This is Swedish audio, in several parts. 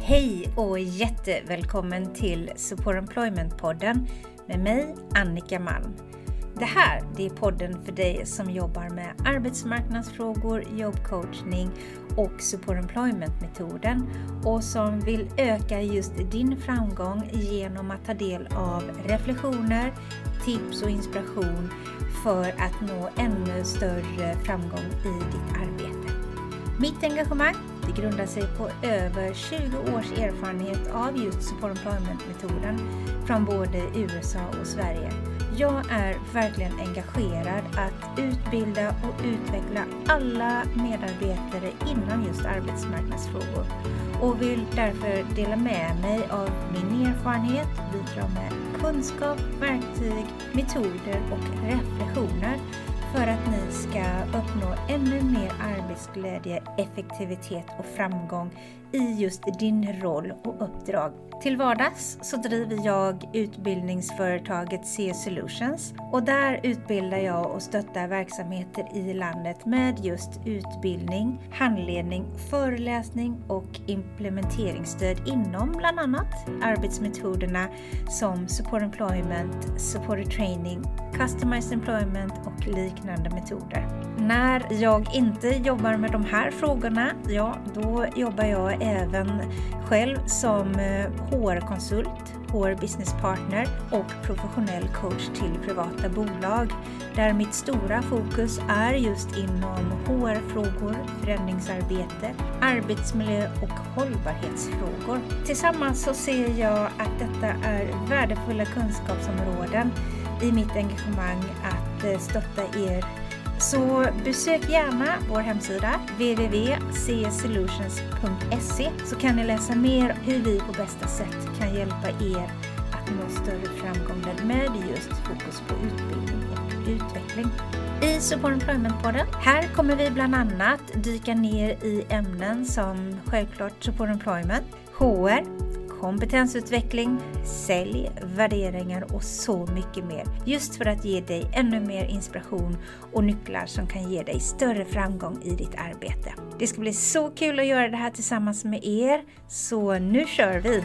Hej och jättevälkommen till Support Employment-podden med mig Annika Malm. Det här är podden för dig som jobbar med arbetsmarknadsfrågor, jobbcoachning och Support Employment-metoden och som vill öka just din framgång genom att ta del av reflektioner, tips och inspiration för att nå ännu större framgång i ditt arbete. Mitt engagemang det grundar sig på över 20 års erfarenhet av just Support Employment-metoden från både USA och Sverige. Jag är verkligen engagerad att utbilda och utveckla alla medarbetare inom just arbetsmarknadsfrågor och vill därför dela med mig av min erfarenhet, bidra med kunskap, verktyg, metoder och reflektioner för att ni ska uppnå ännu mer arbetsglädje, effektivitet och framgång i just din roll och uppdrag. Till vardags så driver jag utbildningsföretaget C Solutions och där utbildar jag och stöttar verksamheter i landet med just utbildning, handledning, föreläsning och implementeringsstöd inom bland annat arbetsmetoderna som Support Employment, Supported Training, Customized Employment och liknande metoder. När jag inte jobbar med de här frågorna, då jobbar jag även själv som HR-konsult, HR-business partner och professionell coach till privata bolag. Där mitt stora fokus är just inom HR-frågor, förändringsarbete, arbetsmiljö och hållbarhetsfrågor. Tillsammans så ser jag att detta är värdefulla kunskapsområden i mitt engagemang att stötta er. Så besök gärna vår hemsida www.csolutions.se så kan ni läsa mer hur vi på bästa sätt kan hjälpa er att nå större framgång med just fokus på utbildning och utveckling. I Support Employment-podden, här kommer vi bland annat dyka ner i ämnen som självklart Support Employment, HR, kompetensutveckling, sälj, värderingar och så mycket mer. Just för att ge dig ännu mer inspiration och nycklar som kan ge dig större framgång i ditt arbete. Det ska bli så kul att göra det här tillsammans med er, så nu kör vi!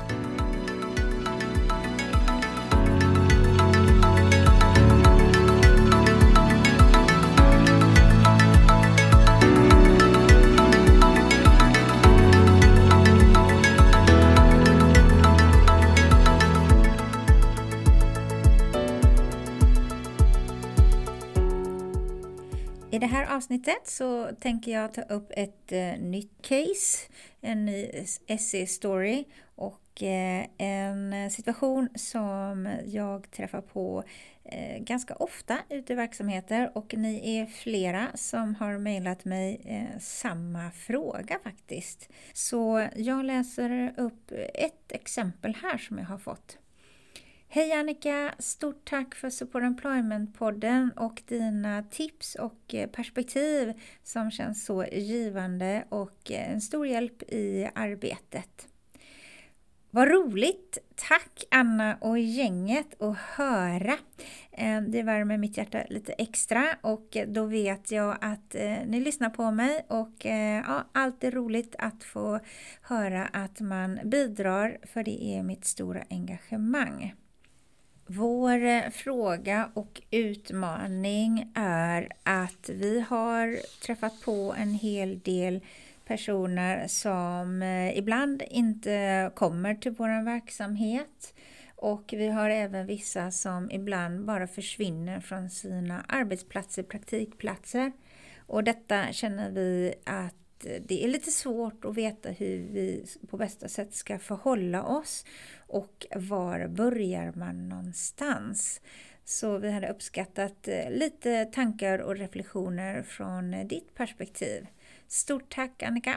I det här avsnittet så tänker jag ta upp ett nytt case, en ny SE-story och en situation som jag träffar på ganska ofta ute i verksamheter, och ni är flera som har mejlat mig samma fråga faktiskt. Så jag läser upp ett exempel här som jag har fått. Hej Annika, stort tack för Support Employment-podden och dina tips och perspektiv som känns så givande och en stor hjälp i arbetet. Vad roligt! Tack Anna och gänget att höra. Det värmer mitt hjärta lite extra och då vet jag att ni lyssnar på mig och allt är roligt att få höra att man bidrar, för det är mitt stora engagemang. Vår fråga och utmaning är att vi har träffat på en hel del personer som ibland inte kommer till vår verksamhet, och vi har även vissa som ibland bara försvinner från sina arbetsplatser, praktikplatser, och detta känner vi att det är lite svårt att veta hur vi på bästa sätt ska förhålla oss och var börjar man någonstans. Så vi hade uppskattat lite tankar och reflektioner från ditt perspektiv. Stort tack Annika!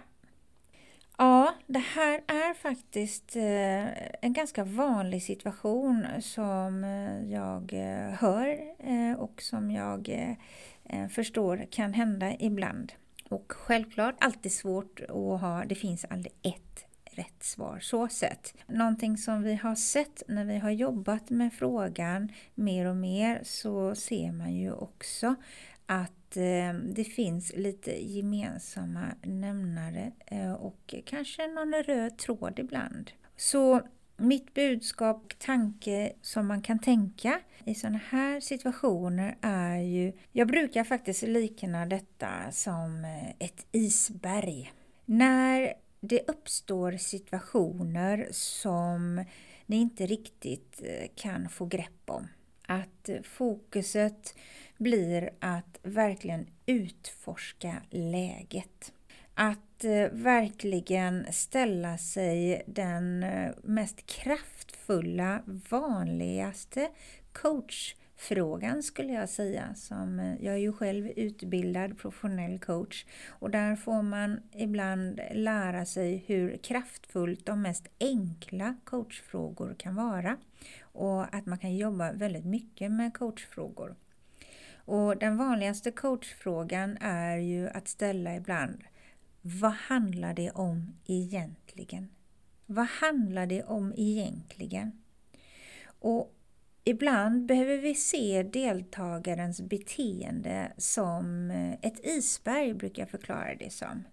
Ja, det här är faktiskt en ganska vanlig situation som jag hör och som jag förstår kan hända ibland. Och självklart alltid svårt att ha, det finns aldrig ett rätt svar så sett. Någonting som vi har sett när vi har jobbat med frågan mer och mer, så ser man ju också att det finns lite gemensamma nämnare och kanske någon röd tråd ibland. Så mitt budskap och tanke som man kan tänka i sådana här situationer är ju, jag brukar faktiskt likna detta som ett isberg. När det uppstår situationer som ni inte riktigt kan få grepp om. Att fokuset blir att verkligen utforska läget. Att verkligen ställa sig den mest kraftfulla, vanligaste coachfrågan skulle jag säga. Jag är ju själv utbildad professionell coach och där får man ibland lära sig hur kraftfullt de mest enkla coachfrågor kan vara. Och att man kan jobba väldigt mycket med coachfrågor. Och den vanligaste coachfrågan är ju att ställa ibland: vad handlar det om egentligen? Vad handlar det om egentligen? Och ibland behöver vi se deltagarens beteende som ett isberg, brukar jag förklara det som.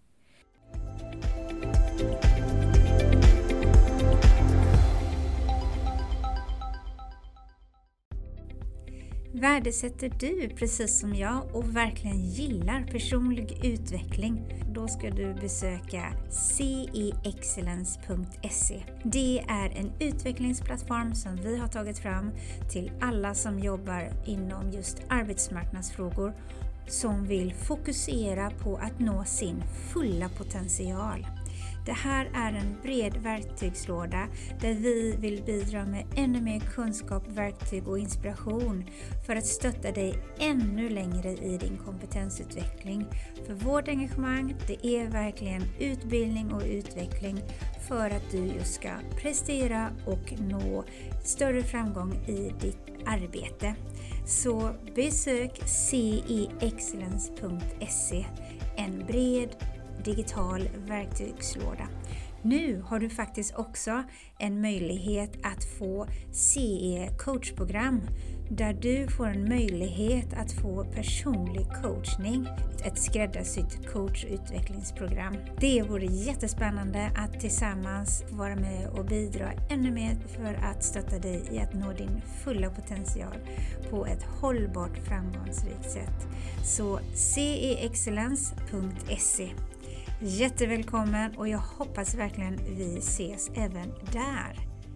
Värdesätter du precis som jag och verkligen gillar personlig utveckling, då ska du besöka ceexcellence.se. Det är en utvecklingsplattform som vi har tagit fram till alla som jobbar inom just arbetsmarknadsfrågor som vill fokusera på att nå sin fulla potential. Det här är en bred verktygslåda där vi vill bidra med ännu mer kunskap, verktyg och inspiration för att stötta dig ännu längre i din kompetensutveckling. För vårt engagemang, det är verkligen utbildning och utveckling för att du just ska prestera och nå större framgång i ditt arbete. Så besök ceexcellence.se, en bred digital verktygslåda. Nu har du faktiskt också en möjlighet att få CE coachprogram där du får en möjlighet att få personlig coachning, ett skräddarsytt coachutvecklingsprogram. Det vore jättespännande att tillsammans vara med och bidra ännu mer för att stötta dig i att nå din fulla potential på ett hållbart framgångsrikt sätt. Så ceexcellence.se. Jättevälkommen och jag hoppas verkligen vi ses även där.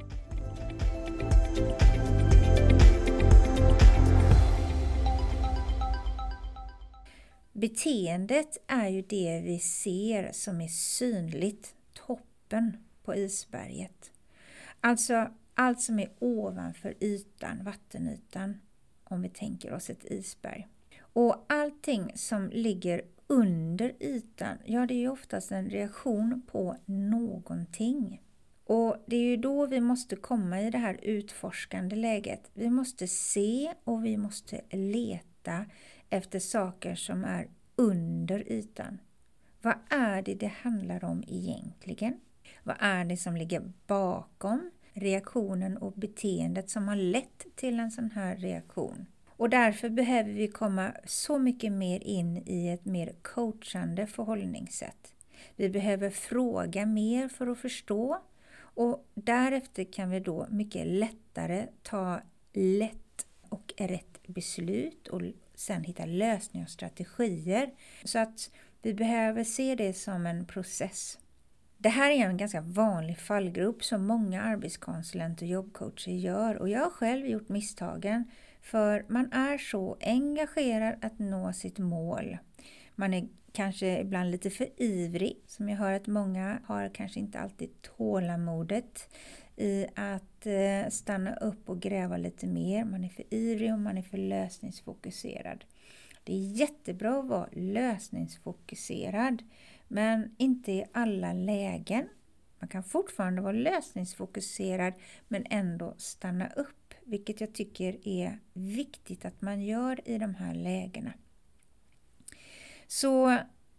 Beteendet är ju det vi ser som är synligt, toppen på isberget. Alltså allt som är ovanför ytan, vattenytan, om vi tänker oss ett isberg. Och allting som ligger under ytan, ja det är ju oftast en reaktion på någonting. Och det är ju då vi måste komma i det här utforskande läget. Vi måste se och vi måste leta efter saker som är under ytan. Vad är det handlar om egentligen? Vad är det som ligger bakom reaktionen och beteendet som har lett till en sån här reaktion? Och därför behöver vi komma så mycket mer in i ett mer coachande förhållningssätt. Vi behöver fråga mer för att förstå och därefter kan vi då mycket lättare ta lätt och rätt beslut och sen hitta lösningar och strategier. Så att vi behöver se det som en process. Det här är en ganska vanlig fallgrop som många arbetskonsulenter och jobbcoacher gör och jag har själv gjort misstagen. För man är så engagerad att nå sitt mål. Man är kanske ibland lite för ivrig. Som jag hör att många har kanske inte alltid tålamodet i att stanna upp och gräva lite mer. Man är för ivrig och man är för lösningsfokuserad. Det är jättebra att vara lösningsfokuserad. Men inte i alla lägen. Man kan fortfarande vara lösningsfokuserad men ändå stanna upp. Vilket jag tycker är viktigt att man gör i de här lägena. Så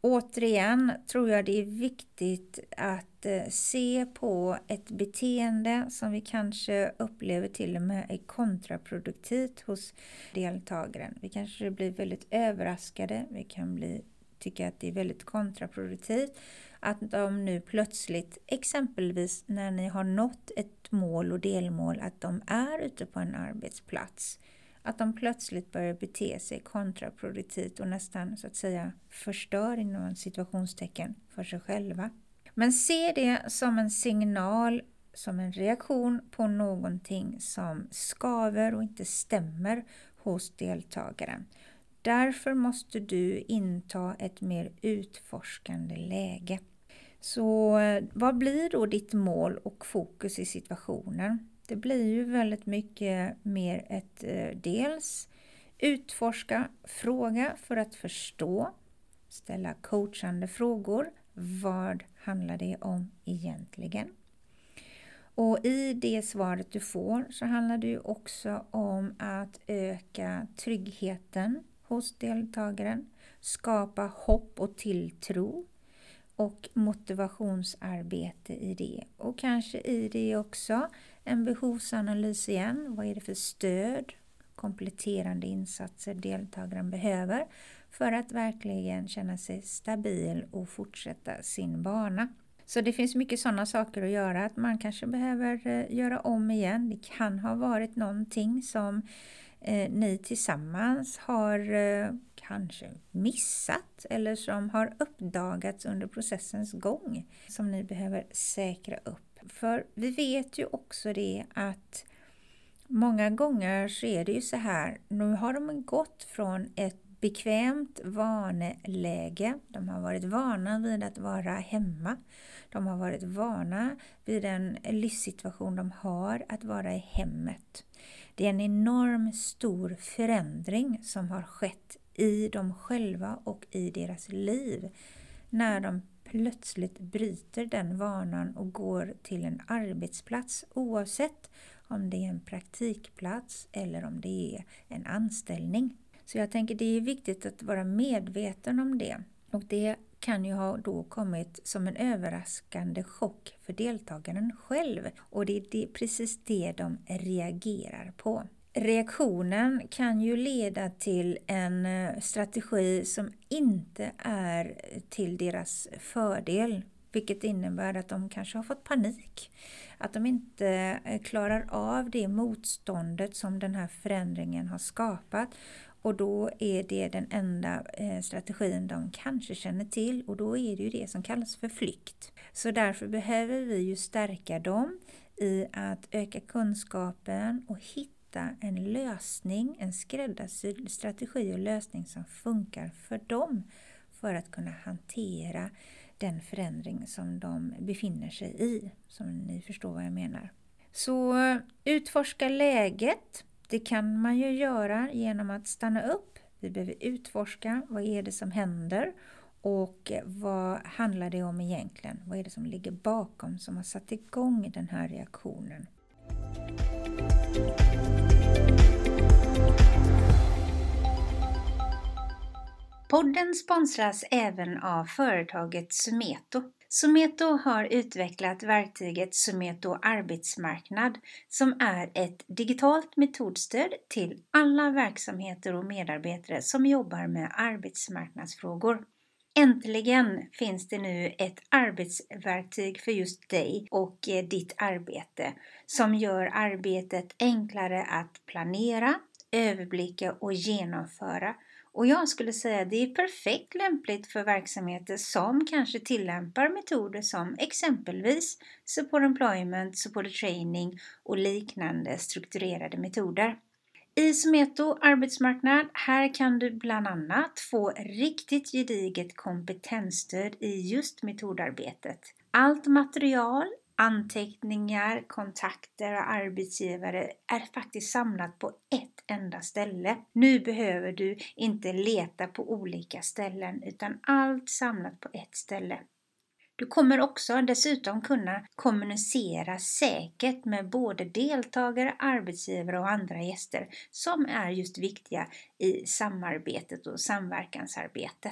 Återigen tror jag det är viktigt att se på ett beteende som vi kanske upplever till och med är kontraproduktivt hos deltagaren. Vi kanske blir väldigt överraskade, vi kan tycka att det är väldigt kontraproduktivt att de nu plötsligt, exempelvis när ni har nått ett mål och delmål, att de är ute på en arbetsplats. Att de plötsligt börjar bete sig kontraproduktivt och nästan så att säga förstör inom situationstecken för sig själva. Men se det som en signal, som en reaktion på någonting som skaver och inte stämmer hos deltagaren. Därför måste du inta ett mer utforskande läge. Så vad blir då ditt mål och fokus i situationen? Det blir ju väldigt mycket mer ett dels utforska, fråga för att förstå, ställa coachande frågor. Vad handlar det om egentligen? Och i det svaret du får så handlar det ju också om att öka tryggheten hos deltagaren, skapa hopp och tilltro och motivationsarbete i det. Och kanske i det också en behovsanalys igen. Vad är det för stöd, kompletterande insatser deltagaren behöver för att verkligen känna sig stabil och fortsätta sin bana. Så det finns mycket sådana saker att göra, att man kanske behöver göra om igen. Det kan ha varit någonting som ni tillsammans har kanske missat eller som har uppdagats under processens gång som ni behöver säkra upp. För vi vet ju också det att många gånger så är det ju så här, nu har de gått från ett bekvämt vaneläge. De har varit vana vid att vara hemma. De har varit vana vid den livssituation de har att vara i hemmet. Det är en enorm stor förändring som har skett i dem själva och i deras liv när de plötsligt bryter den vanan och går till en arbetsplats, oavsett om det är en praktikplats eller om det är en anställning. Så jag tänker det är viktigt att vara medveten om det. Och det kan ju ha då kommit som en överraskande chock för deltagaren själv. Och det är precis det de reagerar på. Reaktionen kan ju leda till en strategi som inte är till deras fördel. Vilket innebär att de kanske har fått panik. Att de inte klarar av det motståndet som den här förändringen har skapat. Och då är det den enda strategin de kanske känner till. Och då är det ju det som kallas för flykt. Så därför behöver vi ju stärka dem i att öka kunskapen och hitta en lösning, en skräddarsydd strategi och lösning som funkar för dem. För att kunna hantera den förändring som de befinner sig i. Som ni förstår vad jag menar. Så utforska läget. Det kan man ju göra genom att stanna upp. Vi behöver utforska vad är det som händer och vad handlar det om egentligen. Vad är det som ligger bakom som har satt igång den här reaktionen. Podden sponsras även av företaget Sumeto. Sumeto har utvecklat verktyget Sumeto Arbetsmarknad som är ett digitalt metodstöd till alla verksamheter och medarbetare som jobbar med arbetsmarknadsfrågor. Äntligen finns det nu ett arbetsverktyg för just dig och ditt arbete som gör arbetet enklare att planera, överblicka och genomföra. Och jag skulle säga att det är perfekt lämpligt för verksamheter som kanske tillämpar metoder som exempelvis support employment, support training och liknande strukturerade metoder. I Sumeto Arbetsmarknad, här kan du bland annat få riktigt gediget kompetensstöd i just metodarbetet. Allt material, anteckningar, kontakter och arbetsgivare är faktiskt samlat på ett enda ställe. Nu behöver du inte leta på olika ställen utan allt samlat på ett ställe. Du kommer också dessutom kunna kommunicera säkert med både deltagare, arbetsgivare och andra gäster som är just viktiga i samarbetet och samverkansarbetet.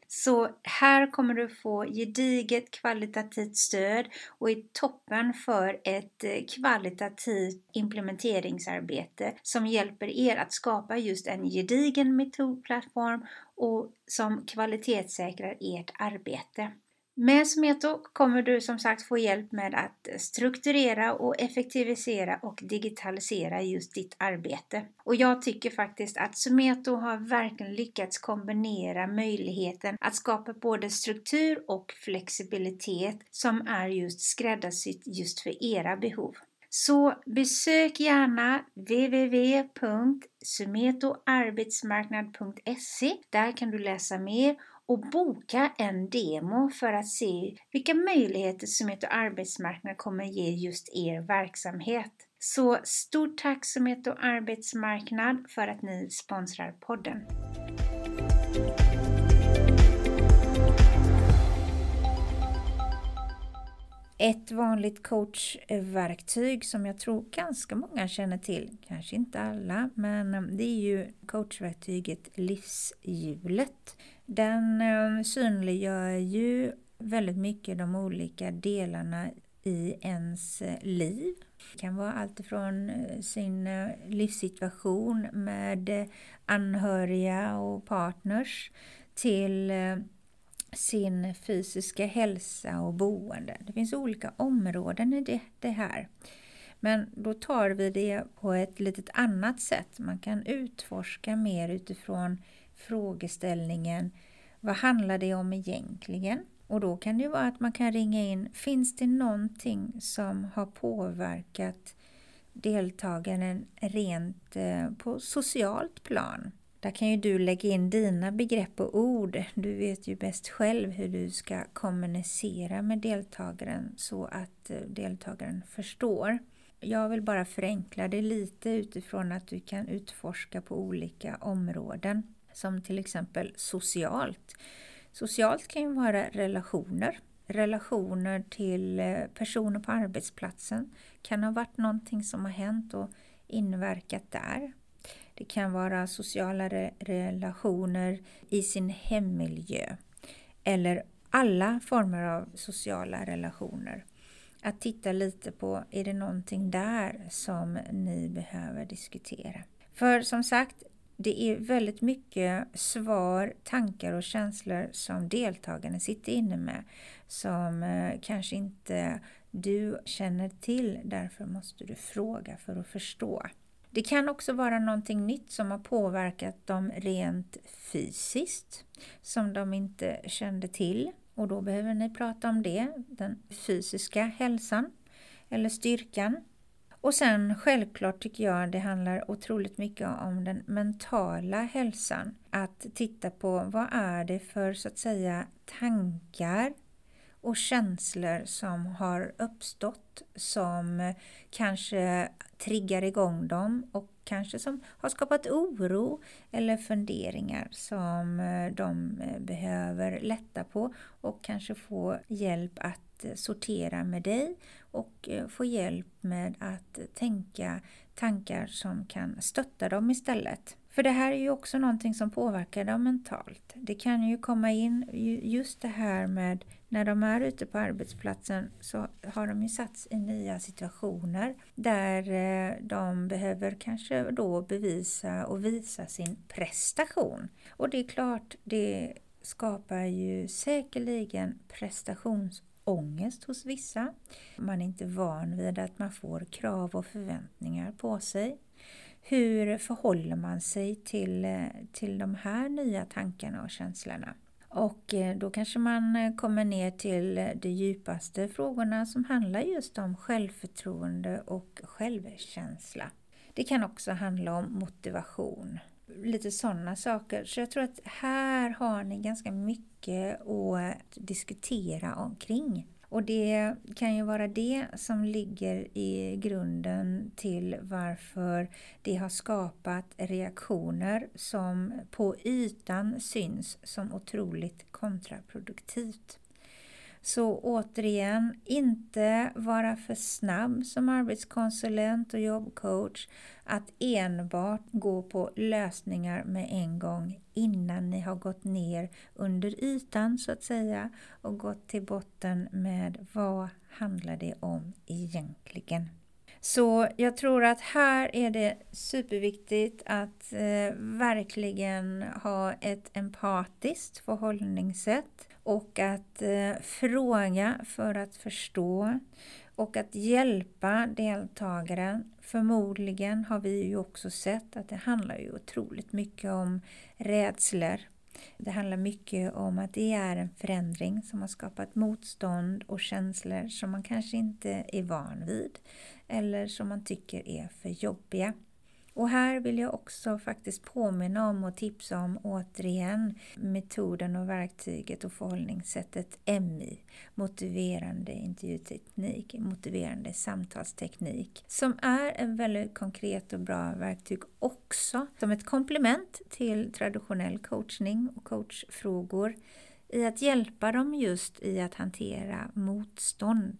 Så här kommer du få gediget kvalitativt stöd och i toppen för ett kvalitativt implementeringsarbete som hjälper er att skapa just en gedigen metodplattform och som kvalitetssäkrar ert arbete. Med Smeto kommer du som sagt få hjälp med att strukturera och effektivisera och digitalisera just ditt arbete. Och jag tycker faktiskt att Smeto har verkligen lyckats kombinera möjligheten att skapa både struktur och flexibilitet som är just skräddarsytt just för era behov. Så besök gärna www.sumetoarbetsmarknad.se. Där kan du läsa mer och boka en demo för att se vilka möjligheter Sumeto Arbetsmarknad kommer ge just er verksamhet. Så stort tack Sumeto Arbetsmarknad för att ni sponsrar podden. Ett vanligt coachverktyg som jag tror ganska många känner till, kanske inte alla, men det är ju coachverktyget livshjulet. Den synliggör ju väldigt mycket de olika delarna i ens liv. Det kan vara allt ifrån sin livssituation med anhöriga och partners till sin fysiska hälsa och boende. Det finns olika områden i det här. Men då tar vi det på ett litet annat sätt. Man kan utforska mer utifrån frågeställningen: vad handlar det om egentligen? Och då kan det vara att man kan ringa in: finns det någonting som har påverkat deltagaren rent på socialt plan? Där kan ju du lägga in dina begrepp och ord. Du vet ju bäst själv hur du ska kommunicera med deltagaren så att deltagaren förstår. Jag vill bara förenkla det lite utifrån att du kan utforska på olika områden. Som till exempel socialt. Socialt kan ju vara relationer. Relationer till personer på arbetsplatsen. Kan ha varit någonting som har hänt och inverkat där. Det kan vara sociala relationer i sin hemmiljö. Eller alla former av sociala relationer. Att titta lite på, är det någonting där som ni behöver diskutera? För som sagt, det är väldigt mycket svar, tankar och känslor som deltagarna sitter inne med. Som kanske inte du känner till, därför måste du fråga för att förstå. Det kan också vara någonting nytt som har påverkat dem rent fysiskt, som de inte kände till. Och då behöver ni prata om det, den fysiska hälsan eller styrkan. Och sen självklart tycker jag det handlar otroligt mycket om den mentala hälsan. Att titta på vad är det för så att säga tankar och känslor som har uppstått som kanske triggar igång dem och kanske som har skapat oro eller funderingar som de behöver lätta på och kanske få hjälp att sortera med dig och få hjälp med att tänka tankar som kan stötta dem istället. För det här är ju också någonting som påverkar dem mentalt. Det kan ju komma in just det här med när de är ute på arbetsplatsen, så har de ju satts i nya situationer där de behöver kanske då bevisa och visa sin prestation. Och det är klart, det skapar ju säkerligen prestationsångest hos vissa. Man är inte van vid att man får krav och förväntningar på sig. Hur förhåller man sig till de här nya tankarna och känslorna? Och då kanske man kommer ner till de djupaste frågorna som handlar just om självförtroende och självkänsla. Det kan också handla om motivation. Lite sådana saker. Så jag tror att här har ni ganska mycket att diskutera omkring. Och det kan ju vara det som ligger i grunden till varför det har skapat reaktioner som på ytan syns som otroligt kontraproduktivt. Så återigen, inte vara för snabb som arbetskonsulent och jobbcoach att enbart gå på lösningar med en gång innan ni har gått ner under ytan så att säga och gått till botten med vad handlar det om egentligen. Så jag tror att här är det superviktigt att verkligen ha ett empatiskt förhållningssätt och att fråga för att förstå och att hjälpa deltagaren. Förmodligen har vi ju också sett att det handlar ju otroligt mycket om rädslor. Det handlar mycket om att det är en förändring som har skapat motstånd och känslor som man kanske inte är van vid eller som man tycker är för jobbiga. Och här vill jag också faktiskt påminna om och tipsa om återigen metoden och verktyget och förhållningssättet MI, motiverande intervjuteknik, motiverande samtalsteknik, som är en väldigt konkret och bra verktyg också som ett komplement till traditionell coachning och coachfrågor i att hjälpa dem just i att hantera motstånd.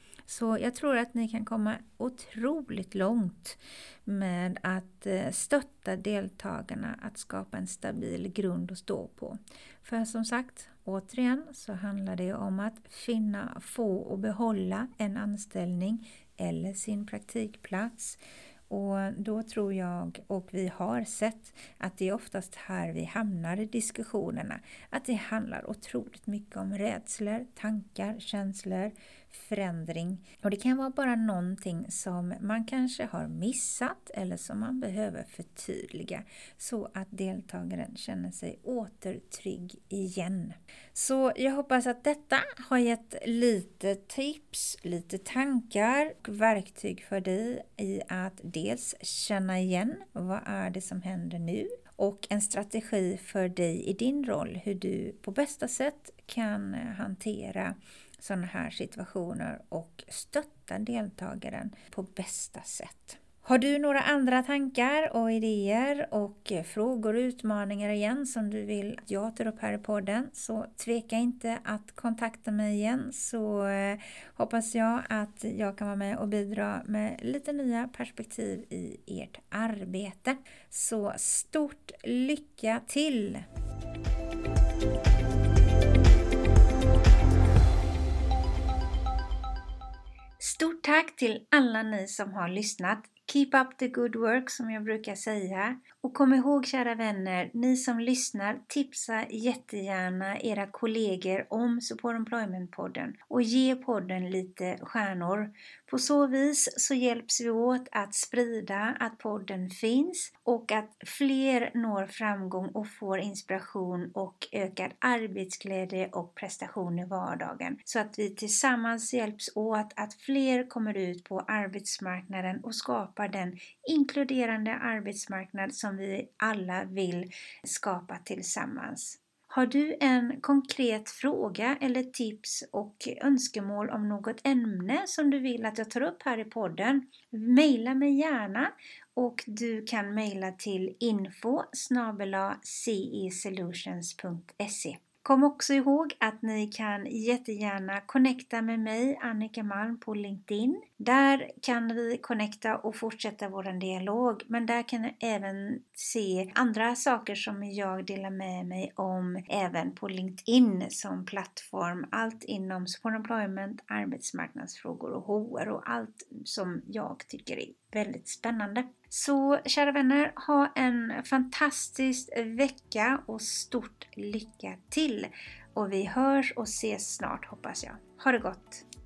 Så jag tror att ni kan komma otroligt långt med att stötta deltagarna att skapa en stabil grund att stå på. För som sagt, återigen så handlar det om att finna, få och behålla en anställning eller sin praktikplats. Och då tror jag, och vi har sett, att det är oftast här vi hamnar i diskussionerna. Att det handlar otroligt mycket om rädslor, tankar, känslor, förändring. Och det kan vara bara någonting som man kanske har missat eller som man behöver förtydliga så att deltagaren känner sig återtrygg igen. Så jag hoppas att detta har gett lite tips, lite tankar och verktyg för dig i att dels känna igen vad är det som händer nu och en strategi för dig i din roll hur du på bästa sätt kan hantera sådana här situationer och stötta deltagaren på bästa sätt. Har du några andra tankar och idéer och frågor och utmaningar igen som du vill att jag tar upp här i podden, så tveka inte att kontakta mig igen, så hoppas jag att jag kan vara med och bidra med lite nya perspektiv i ert arbete. Så stort lycka till! Stort tack till alla ni som har lyssnat. Keep up the good work som jag brukar säga. Och kom ihåg kära vänner, ni som lyssnar, tipsa jättegärna era kollegor om Support Employment-podden. Och ge podden lite stjärnor. På så vis så hjälps vi åt att sprida att podden finns. Och att fler når framgång och får inspiration och ökad arbetsglädje och prestation i vardagen. Så att vi tillsammans hjälps åt att fler kommer ut på arbetsmarknaden och skapar den inkluderande arbetsmarknad som vi alla vill skapa tillsammans. Har du en konkret fråga eller tips och önskemål om något ämne som du vill att jag tar upp här i podden? Maila mig gärna och du kan mejla till info@cesolutions.se. Kom också ihåg att ni kan jättegärna connecta med mig, Annika Malm, på LinkedIn. Där kan vi connecta och fortsätta vår dialog. Men där kan ni även se andra saker som jag delar med mig om även på LinkedIn som plattform. Allt inom support employment, arbetsmarknadsfrågor och HR och allt som jag tycker är väldigt spännande. Så kära vänner, ha en fantastisk vecka och stort lycka till. Och vi hörs och ses snart hoppas jag. Ha det gott!